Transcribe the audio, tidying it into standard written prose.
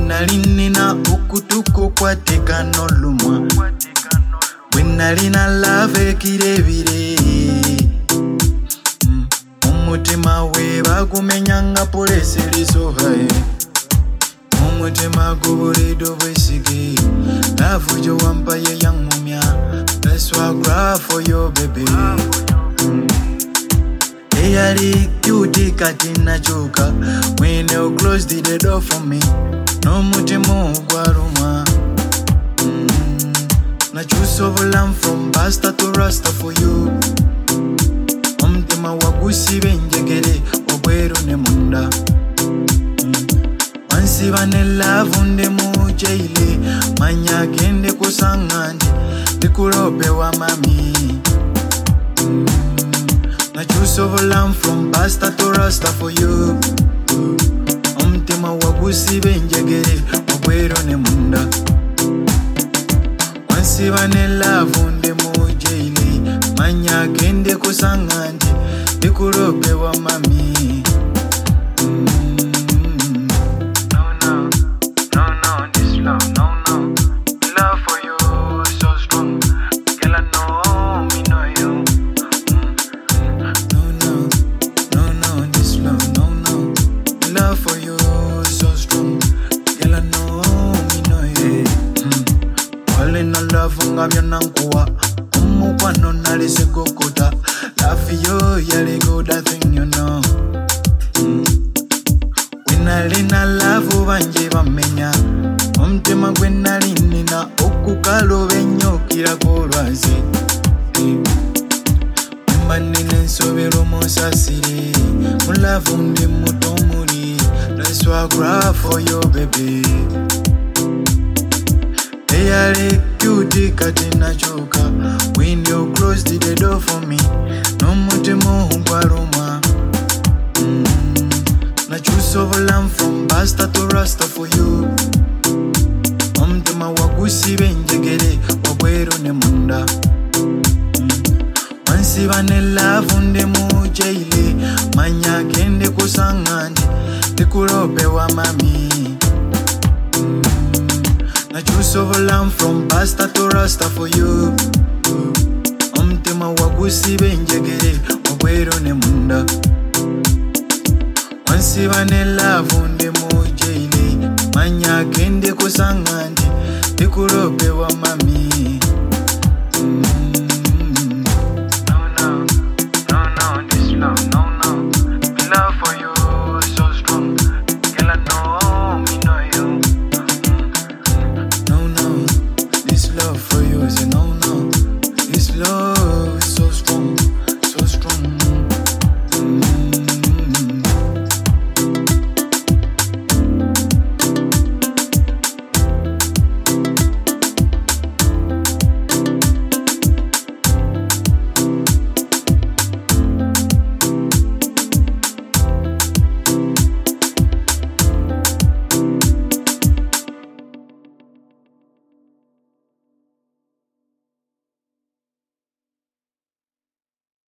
Winalinina okutuko kwateka nolumwa. Winalina lave kirebire. Umutima we bakumenyanga polisi lisohaye. Umutima gubulido bwesige. Love you wampaye young mumia. That's why I cry for you baby. Eyali cute katina choka. When you close the door for me. No mutima ugwaruma. Na choose of lamb from basta to rasta for you. Umtima wagusi benjegere obweru ne munda. Wansi vanela vunde mujaile. Manya kende kusangandi. Dikurobe wa mami. Na choose of lamb from basta to rasta for you. Umtima wagusi benjegere obweru ne munda. Wansi vanela vunde mujaile. Manya kende kusangandi. Dikurobe wa mami. Umukwano nalese kokota. Laugh yo yale go that thing you know. Winalina love banje bamenya. Umtima gwenalinina okukalo benyo kira kolwaze. Manine sobero mosasiri. Mulavu ndi mutomuri. That's why I cry for you baby. Eyale cute katina choka. When you close the door for me. No mutima ugwaruma. Na choose of lamb from basta to rasta for you. Umtima wagusi benjegere obweru ne munda. Wansi vanela vunde mujaile. Manya kende kusangandi. Dikurobe wa mami. Na choose of lamb from basta to rasta for you. Umtima wagusi benjegere obweru ne munda. Wansi vanela vunde mujaile. Manya kende kusangandi. Dikurobe wa mami.